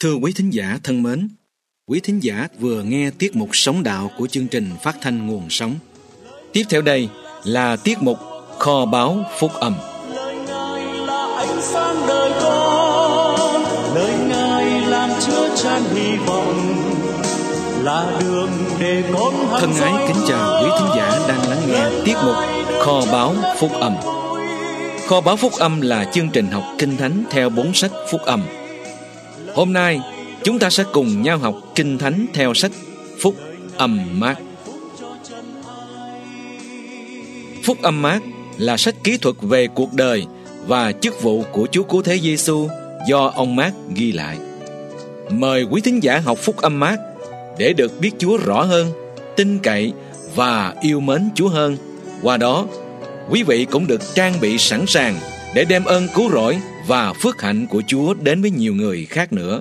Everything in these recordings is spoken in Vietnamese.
Thưa quý thính giả thân mến, quý thính giả vừa nghe tiết mục Sống Đạo của chương trình phát thanh Nguồn Sống. Tiếp theo đây là tiết mục Kho báu Phúc Âm. Lời Ngài là ánh sáng đời con, lời Ngài làm chứa chan hy vọng, là đường để con thân ái kính chào quý thính giả đang lắng nghe tiết mục Kho báu Phúc Âm. Kho báu Phúc Âm là chương trình học Kinh Thánh theo 4 sách Phúc Âm. Hôm nay chúng ta sẽ cùng nhau học Kinh Thánh theo sách Phúc Âm Mác. Phúc Âm Mác là sách kỹ thuật về cuộc đời và chức vụ của Chúa Cứu Thế Giêsu do ông Mác ghi lại. Mời quý thính giả học Phúc Âm Mác để được biết Chúa rõ hơn, tin cậy và yêu mến Chúa hơn. Qua đó, quý vị cũng được trang bị sẵn sàng để đem ơn cứu rỗi và phước hạnh của Chúa đến với nhiều người khác nữa.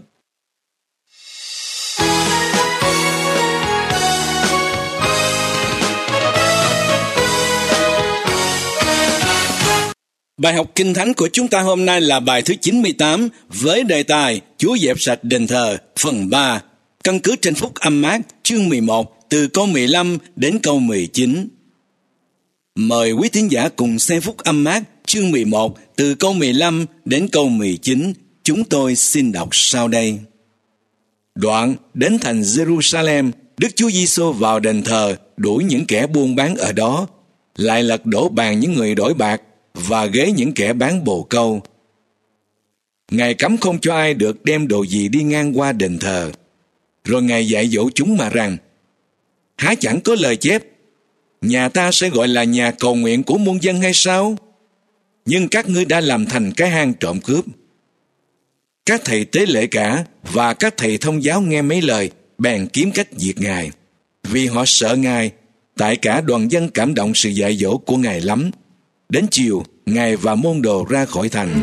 Bài học Kinh Thánh của chúng ta hôm nay là bài thứ 98 với đề tài Chúa dẹp sạch đền thờ phần 3, căn cứ trên Phúc Âm Mác chương 11 từ câu 15 đến câu 19. Mời quý tín giả cùng xem Phúc Âm Mác chương 11 từ câu 15 đến câu 19. Chúng tôi xin đọc sau đây. Đoạn đến thành Jerusalem, Đức Chúa Giêsu vào đền thờ đuổi những kẻ buôn bán ở đó, lại lật đổ bàn những người đổi bạc và ghế những kẻ bán bồ câu. Ngài cấm không cho ai được đem đồ gì đi ngang qua đền thờ. Rồi Ngài dạy dỗ chúng mà rằng: há chẳng có lời chép, nhà ta sẽ gọi là nhà cầu nguyện của muôn dân hay sao? Nhưng các ngươi đã làm thành cái hang trộm cướp. Các thầy tế lễ cả và các thầy thông giáo nghe mấy lời bèn kiếm cách diệt Ngài, vì họ sợ Ngài, tại cả đoàn dân cảm động sự dạy dỗ của Ngài lắm. Đến chiều, Ngài và môn đồ ra khỏi thành.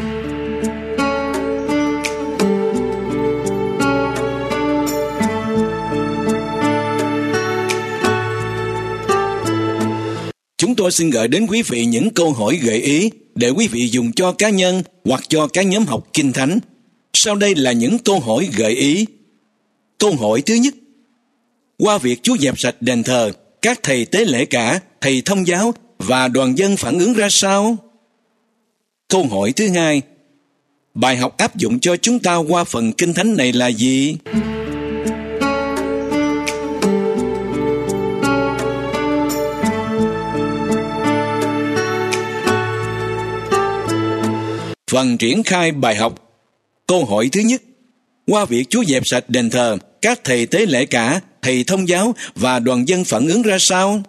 Chúng tôi xin gửi đến quý vị những câu hỏi gợi ý để quý vị dùng cho cá nhân hoặc cho các nhóm học Kinh Thánh. Sau đây là những câu hỏi gợi ý. Câu hỏi thứ nhất: qua việc Chúa dẹp sạch đền thờ, các thầy tế lễ cả, thầy thông giáo và đoàn dân phản ứng ra sao? Câu hỏi thứ hai: bài học áp dụng cho chúng ta qua phần Kinh Thánh này là gì? Phần triển khai bài học. Câu hỏi thứ nhất: qua việc Chúa dẹp sạch đền thờ, các thầy tế lễ cả, thầy thông giáo và đoàn dân phản ứng ra sao?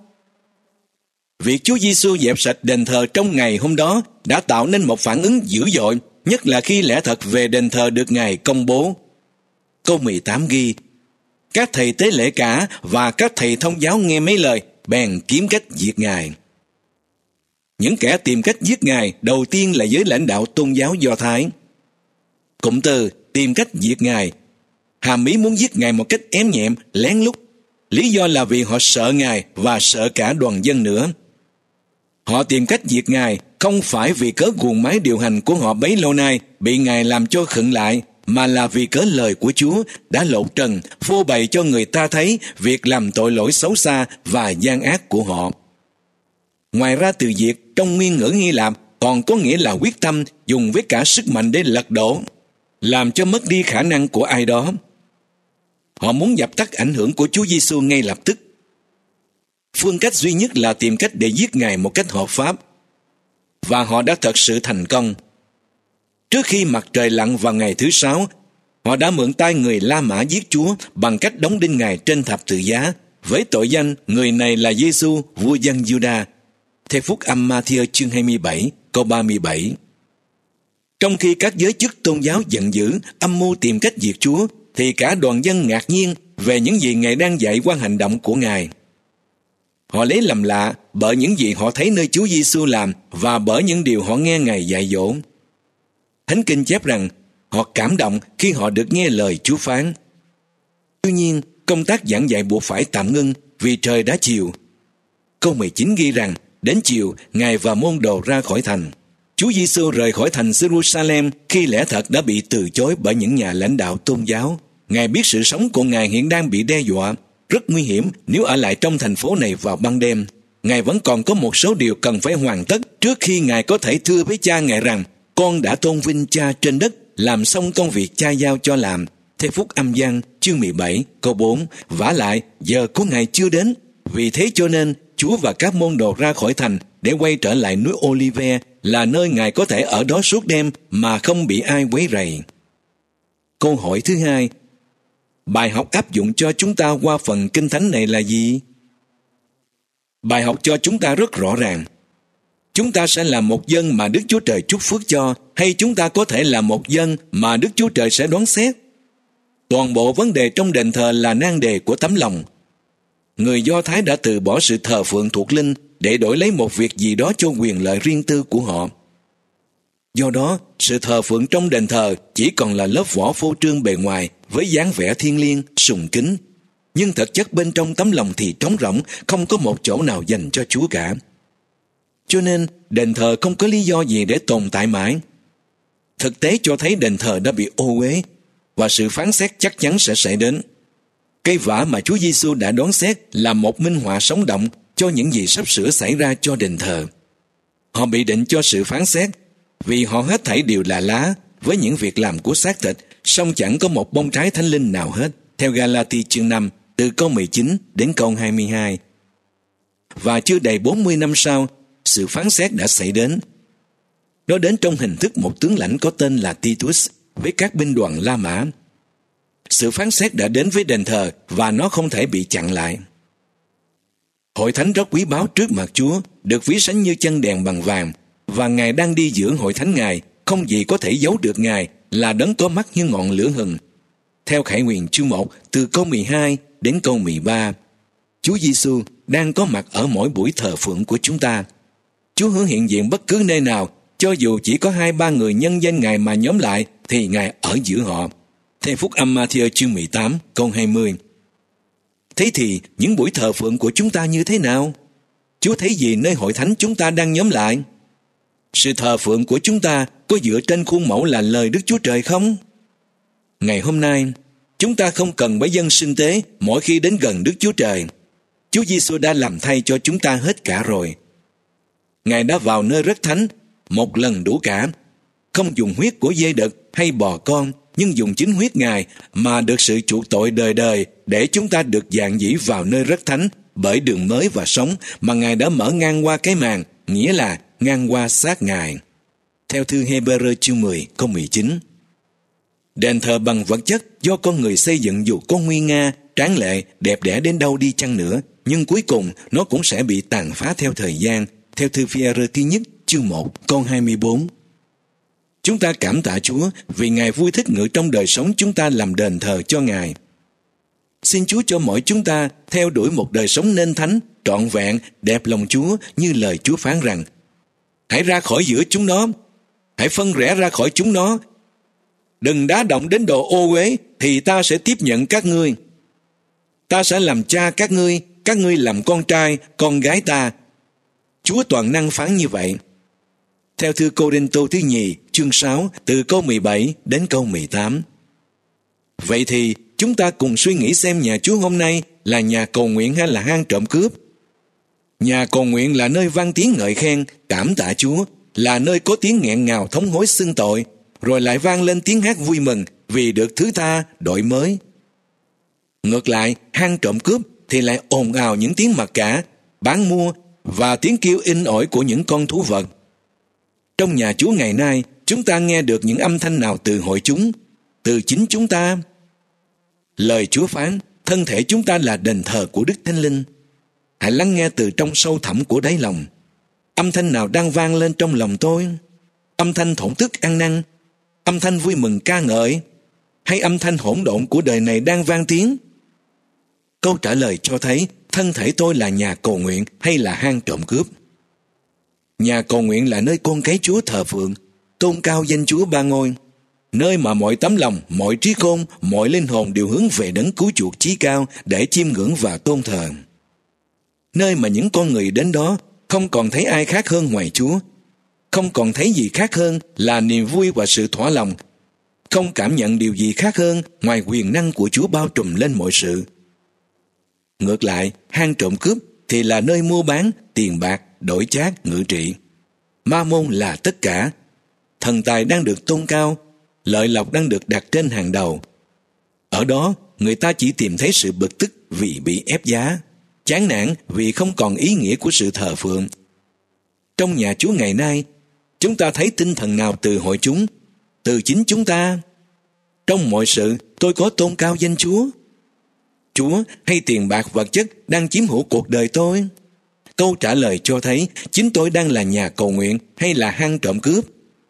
Việc Chúa Giêsu dẹp sạch đền thờ trong ngày hôm đó đã tạo nên một phản ứng dữ dội, nhất là khi lẽ thật về đền thờ được Ngài công bố. Câu 18 ghi: các thầy tế lễ cả và các thầy thông giáo nghe mấy lời bèn kiếm cách giết Ngài. Những kẻ tìm cách giết Ngài đầu tiên là giới lãnh đạo tôn giáo Do Thái. Cụm từ tìm cách giết Ngài hàm ý muốn giết Ngài một cách ém nhẹm, lén lút. Lý do là vì họ sợ Ngài và sợ cả đoàn dân nữa. Họ tìm cách diệt Ngài không phải vì cớ guồng máy điều hành của họ bấy lâu nay bị Ngài làm cho khựng lại, mà là vì cớ lời của Chúa đã lộ trần, phô bày cho người ta thấy việc làm tội lỗi xấu xa và gian ác của họ. Ngoài ra, từ diệt trong nguyên ngữ Hy Lạp còn có nghĩa là quyết tâm dùng với cả sức mạnh để lật đổ, làm cho mất đi khả năng của ai đó. Họ muốn dập tắt ảnh hưởng của Chúa Giêsu ngay lập tức. Phương cách duy nhất là tìm cách để giết Ngài một cách hợp pháp. Và họ đã thật sự thành công. Trước khi mặt trời lặn vào ngày thứ 6, họ đã mượn tay người La Mã giết Chúa bằng cách đóng đinh Ngài trên thập tự giá, với tội danh người này là Giêsu, vua dân Giu-đa, theo Phúc Âm Ma-thi-ơ chương 27, câu 37. Trong khi các giới chức tôn giáo giận dữ, âm mưu tìm cách diệt Chúa, thì cả đoàn dân ngạc nhiên về những gì Ngài đang dạy qua hành động của Ngài. Họ lấy làm lạ bởi những gì họ thấy nơi Chúa Giêsu làm và bởi những điều họ nghe Ngài dạy dỗ. Thánh Kinh chép rằng họ cảm động khi họ được nghe lời Chúa phán. Tuy nhiên, công tác giảng dạy buộc phải tạm ngưng vì trời đã chiều. Câu 19 ghi rằng đến chiều, Ngài và môn đồ ra khỏi thành. Chúa Giêsu rời khỏi thành Jerusalem khi lẽ thật đã bị từ chối bởi những nhà lãnh đạo tôn giáo. Ngài biết sự sống của Ngài hiện đang bị đe dọa, rất nguy hiểm nếu ở lại trong thành phố này vào ban đêm. Ngài vẫn còn có một số điều cần phải hoàn tất trước khi Ngài có thể thưa với Cha Ngài rằng: con đã tôn vinh Cha trên đất, làm xong công việc Cha giao cho làm. Theo Phúc Âm Giăng chương 17 câu 4. Vả lại, giờ của Ngài chưa đến. Vì thế cho nên Chúa và các môn đồ ra khỏi thành để quay trở lại núi Olive, là nơi Ngài có thể ở đó suốt đêm mà không bị ai quấy rầy. Câu hỏi thứ hai, bài học áp dụng cho chúng ta qua phần Kinh Thánh này là gì? Bài học cho chúng ta rất rõ ràng. Chúng ta sẽ là một dân mà Đức Chúa Trời chúc phước cho, hay chúng ta có thể là một dân mà Đức Chúa Trời sẽ đoán xét. Toàn bộ vấn đề trong đền thờ là nan đề của tấm lòng. Người Do Thái đã từ bỏ sự thờ phượng thuộc linh để đổi lấy một việc gì đó cho quyền lợi riêng tư của họ. Do đó, sự thờ phượng trong đền thờ chỉ còn là lớp vỏ phô trương bề ngoài với dáng vẻ thiêng liêng, sùng kính. Nhưng thực chất bên trong tấm lòng thì trống rỗng, không có một chỗ nào dành cho Chúa cả. Cho nên, đền thờ không có lý do gì để tồn tại mãi. Thực tế cho thấy đền thờ đã bị ô uế, và sự phán xét chắc chắn sẽ xảy đến. Cây vả mà Chúa Giêsu đã đoán xét là một minh họa sống động cho những gì sắp sửa xảy ra cho đền thờ. Họ bị định cho sự phán xét vì họ hết thảy đều là lá với những việc làm của xác thịt, song chẳng có một bông trái thánh linh nào hết. Theo Galati chương 5 từ câu 19 đến câu 22. Và chưa đầy 40 năm sau, sự phán xét đã xảy đến. Nó đến trong hình thức một tướng lãnh có tên là Titus với các binh đoàn La Mã. Sự phán xét đã đến với đền thờ và nó không thể bị chặn lại. Hội thánh rất quý báu trước mặt Chúa, được ví sánh như chân đèn bằng vàng, và Ngài đang đi giữa hội thánh Ngài, không gì có thể giấu được Ngài, là đấng có mắt như ngọn lửa hừng. Theo Khải Huyền chương 1 từ câu 12 đến câu 13, Chúa Giêsu đang có mặt ở mỗi buổi thờ phượng của chúng ta. Chúa hứa hiện diện bất cứ nơi nào, cho dù chỉ có 2-3 người nhân danh Ngài mà nhóm lại, thì Ngài ở giữa họ. Theo Phúc Âm Ma-thi-ơ chương 18 câu 20. Thế thì những buổi thờ phượng của chúng ta như thế nào? Chúa thấy gì nơi hội thánh chúng ta đang nhóm lại? Sự thờ phượng của chúng ta có dựa trên khuôn mẫu là lời Đức Chúa Trời không? Ngày hôm nay, chúng ta không cần bái dâng sinh tế mỗi khi đến gần Đức Chúa Trời. Chúa Giêsu đã làm thay cho chúng ta hết cả rồi. Ngài đã vào nơi rất thánh, một lần đủ cả, không dùng huyết của dê đực hay bò con, nhưng dùng chính huyết Ngài mà được sự chuộc tội đời đời để chúng ta được dạn dĩ vào nơi rất thánh bởi đường mới và sống mà Ngài đã mở ngang qua cái màn, nghĩa là ngang qua xác Ngài. Theo thư Hê-bơ-rơ chương 10 câu 19. Đền thờ bằng vật chất do con người xây dựng dù có nguy nga, tráng lệ, đẹp đẽ đến đâu đi chăng nữa, nhưng cuối cùng nó cũng sẽ bị tàn phá theo thời gian. Theo thư Phi-e-rơ thứ nhất chương 1 câu 24. Chúng ta cảm tạ Chúa vì Ngài vui thích ngự trong đời sống chúng ta làm đền thờ cho Ngài. Xin Chúa cho mỗi chúng ta theo đuổi một đời sống nên thánh, trọn vẹn, đẹp lòng Chúa như lời Chúa phán rằng: hãy ra khỏi giữa chúng nó, hãy phân rẽ ra khỏi chúng nó. Đừng đá động đến đồ ô uế, thì ta sẽ tiếp nhận các ngươi. Ta sẽ làm cha các ngươi làm con trai, con gái ta. Chúa toàn năng phán như vậy. Theo thư Cô-rinh-tô thứ nhì chương 6 từ câu 17 đến câu 18. Vậy thì chúng ta cùng suy nghĩ xem nhà Chúa hôm nay là nhà cầu nguyện hay là hang trộm cướp. Nhà cầu nguyện là nơi vang tiếng ngợi khen, cảm tạ Chúa, là nơi có tiếng nghẹn ngào thống hối xưng tội, rồi lại vang lên tiếng hát vui mừng vì được thứ tha, đổi mới. Ngược lại, hang trộm cướp thì lại ồn ào những tiếng mặc cả, bán mua và tiếng kêu in ỏi của những con thú vật. Trong nhà Chúa ngày nay, chúng ta nghe được những âm thanh nào từ hội chúng, từ chính chúng ta? Lời Chúa phán, thân thể chúng ta là đền thờ của Đức Thánh Linh. Hãy lắng nghe từ trong sâu thẳm của đáy lòng. Âm thanh nào đang vang lên trong lòng tôi? Âm thanh thổn thức ăn năn, âm thanh vui mừng ca ngợi, hay âm thanh hỗn độn của đời này đang vang tiếng? Câu trả lời cho thấy thân thể tôi là nhà cầu nguyện hay là hang trộm cướp. Nhà cầu nguyện là nơi con cái Chúa thờ phượng, tôn cao danh Chúa ba ngôi, nơi mà mọi tấm lòng, mọi trí khôn, mọi linh hồn đều hướng về đấng cứu chuộc chí cao để chiêm ngưỡng và tôn thờ. Nơi mà những con người đến đó không còn thấy ai khác hơn ngoài Chúa. không còn thấy gì khác hơn là niềm vui và sự thỏa lòng, không cảm nhận điều gì khác hơn ngoài quyền năng của Chúa bao trùm lên mọi sự. Ngược lại, hang trộm cướp thì là nơi mua bán, tiền bạc, đổi chác, ngự trị. Ma-môn là tất cả. Thần tài đang được tôn cao, lợi lộc đang được đặt trên hàng đầu. Ở đó, người ta chỉ tìm thấy sự bực tức vì bị ép giá, chán nản vì không còn ý nghĩa của sự thờ phượng. Trong nhà Chúa ngày nay, chúng ta thấy tinh thần nào từ hội chúng? Từ chính chúng ta. Trong mọi sự, tôi có tôn cao danh Chúa. Chúa hay tiền bạc vật chất đang chiếm hữu cuộc đời tôi? Câu trả lời cho thấy chính tôi đang là nhà cầu nguyện hay là hang trộm cướp.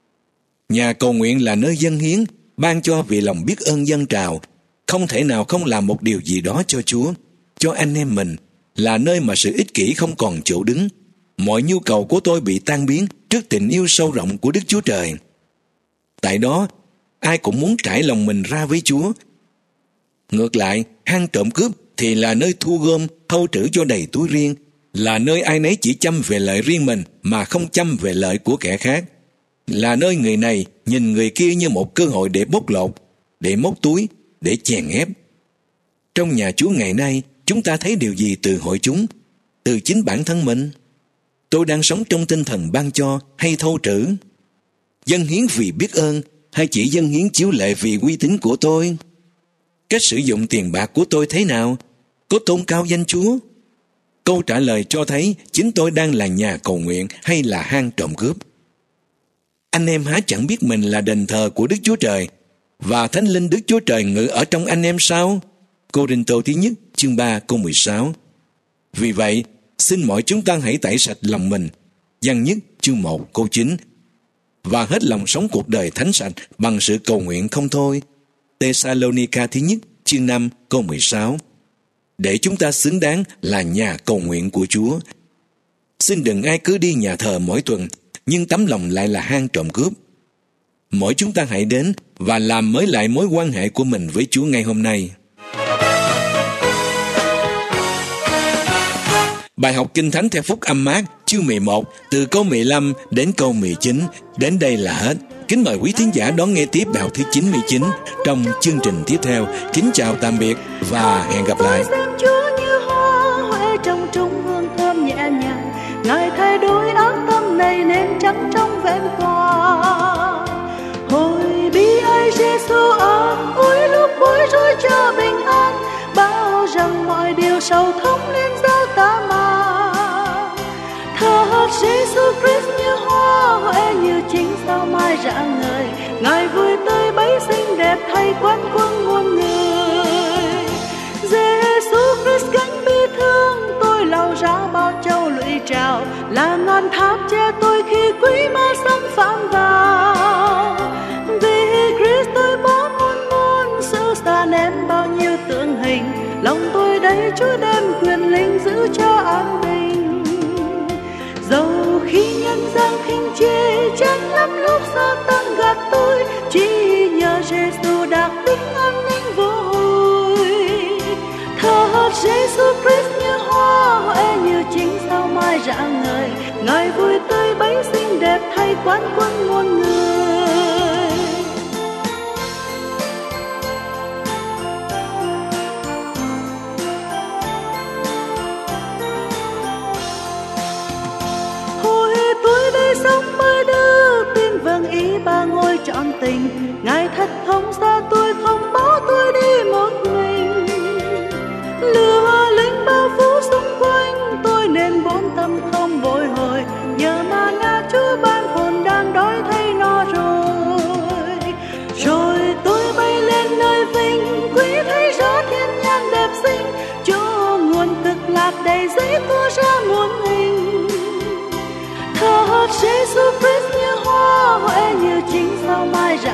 Nhà cầu nguyện là nơi dâng hiến, ban cho vì lòng biết ơn dâng trào, không thể nào không làm một điều gì đó cho Chúa, cho anh em mình, là nơi mà sự ích kỷ không còn chỗ đứng. Mọi nhu cầu của tôi bị tan biến trước tình yêu sâu rộng của Đức Chúa Trời. Tại đó, ai cũng muốn trải lòng mình ra với Chúa. Ngược lại, hang trộm cướp thì là nơi thu gom, thâu trữ cho đầy túi riêng, là nơi ai nấy chỉ chăm về lợi riêng mình mà không chăm về lợi của kẻ khác, là nơi người này nhìn người kia như một cơ hội để bóc lột, để móc túi, để chèn ép. Trong nhà Chúa ngày nay, chúng ta thấy điều gì từ hội chúng? Từ chính bản thân mình. Tôi đang sống trong tinh thần ban cho hay thâu trữ? Dâng hiến vì biết ơn hay chỉ dâng hiến chiếu lệ vì uy tín của tôi? Cách sử dụng tiền bạc của tôi thế nào? Có tôn cao danh Chúa? Câu trả lời cho thấy chính tôi đang là nhà cầu nguyện hay là hang trộm cướp. Anh em há chẳng biết mình là đền thờ của Đức Chúa Trời và Thánh Linh Đức Chúa Trời ngự ở trong anh em sao? Cô-rinh-tô thứ nhất chương 3 câu 16. Vì vậy, xin mọi chúng ta hãy tẩy sạch lòng mình. Giăng nhất chương 1 câu 9. Và hết lòng sống cuộc đời thánh sạch bằng sự cầu nguyện không thôi. Tê-sa-lô-ni-ca thứ nhất chương 5 câu 16. Để chúng ta xứng đáng là nhà cầu nguyện của Chúa. Xin đừng ai cứ đi nhà thờ mỗi tuần, nhưng tấm lòng lại là hang trộm cướp. Mỗi chúng ta hãy đến và làm mới lại mối quan hệ của mình với Chúa ngay hôm nay. Bài học Kinh Thánh theo Phúc Âm Mác chương 11 từ câu 15 đến câu 19 đến đây là hết. Kính mời quý thính giả đón nghe tiếp bài học thứ 99 trong chương trình tiếp theo. Kính chào tạm biệt và hẹn gặp lại. Chúa như hoa huệ trong trung hương thơm nhẹ nhàng, Ngài thay đổi ác tâm này nên trắng trong vẹn toàn. Hồi bi ai Giêsu ơi, ôi lúc bối rối cho bình an, bao rằng mọi điều sầu thống nên giao ta mang. Thờ Giêsu Christ như hoa huệ như chính sao mai rạng ngời, Ngài vui tươi bấy xinh đẹp thay quán quân muôn người. Giêsu Christ gánh bi thương tôi lau ra bao châu lụy trào, là ngọn tháp che tôi khi quý ma xâm phạm vào. Vì Christ tôi bỏ muôn sự xa ném bao nhiêu tượng hình, lòng tôi đây Chúa đem quyền linh giữ cho an bình. Dầu khi nhân gian khinh chê chán lắm lúc xa tăng gạt tôi, chỉ nhờ Giêsu đạt tính an ninh vô hồi. Thờ Giêsu Christ như hoa huệ như chính sao mai rạng ngời, Ngài vui tươi bấy xinh đẹp thay quán quân muôn người. Hồi tôi đây sống mới đưa tin vâng ý ba ngôi trọn tình, Ngài thật thông xa tôi không bỏ tôi đi một mình. Lửa linh bao phủ xung quanh tôi nên bốn tâm không bồi hồi, nhờ Ma-na Chúa ban hồn đang đói thấy no rồi. Rồi tôi bay lên nơi vinh, quý thấy rõ thiên nhãn đẹp xinh, Chúa nguồn cực lạc đầy giấy tua ra muôn hình. Thờ Giêsu Christ như hoa huệ như chính sao mai rạng